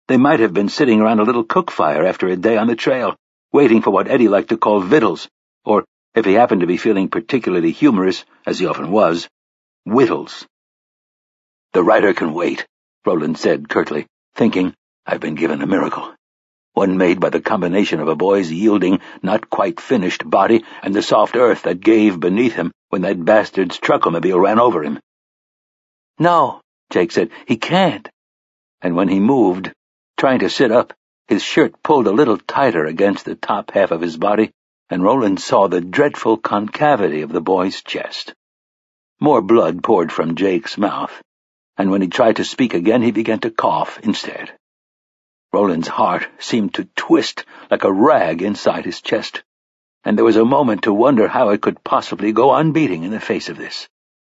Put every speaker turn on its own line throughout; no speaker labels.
They might have been sitting around a little cook fire after a day on the trail, waiting for what Eddie liked to call victuals, or, if he happened to be feeling particularly humorous, as he often was, whittles. "The rider can wait," Roland said curtly, thinking, "I've been given a miracle. One made by the combination of a boy's yielding, not-quite-finished body and the soft earth that gave beneath him when that bastard's truckle-mobile ran over him." "No," Jake said, "he can't." And when he moved, trying to sit up, his shirt pulled a little tighter against the top half of his body, and Roland saw the dreadful concavity of the boy's chest. More blood poured from Jake's mouth, and when he tried to speak again, he began to cough instead. Roland's heart seemed to twist like a rag inside his chest, and there was a moment to wonder how it could possibly go on beating in the face of this.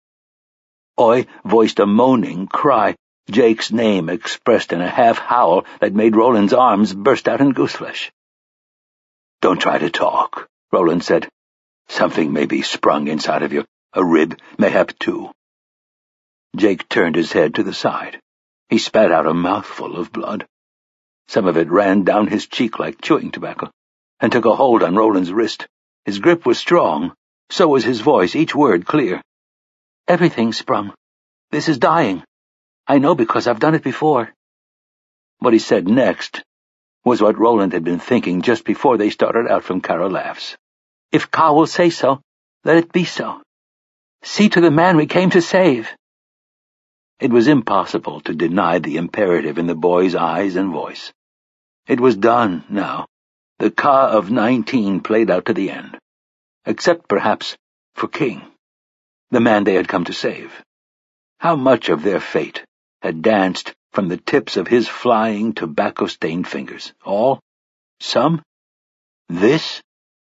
Oi voiced a moaning cry, Jake's name expressed in a half-howl that made Roland's arms burst out in gooseflesh. "Don't try to talk," Roland said. "Something may be sprung inside of you, a rib, mayhap two." Jake turned his head to the side. He spat out a mouthful of blood. Some of it ran down his cheek like chewing tobacco, and took a hold on Roland's wrist. His grip was strong, so was his voice, each word clear. "Everything sprung. This is dying. I know because I've done it before." What he said next was what Roland had been thinking just before they started out from Carolaf's. "If Ka will say so, let it be so. See to the man we came to save." It was impossible to deny the imperative in the boy's eyes and voice. It was done now. The Ka of 19 played out to the end, except perhaps for King, the man they had come to save. How much of their fate had danced from the tips of his flying, tobacco-stained fingers? All? Some? This?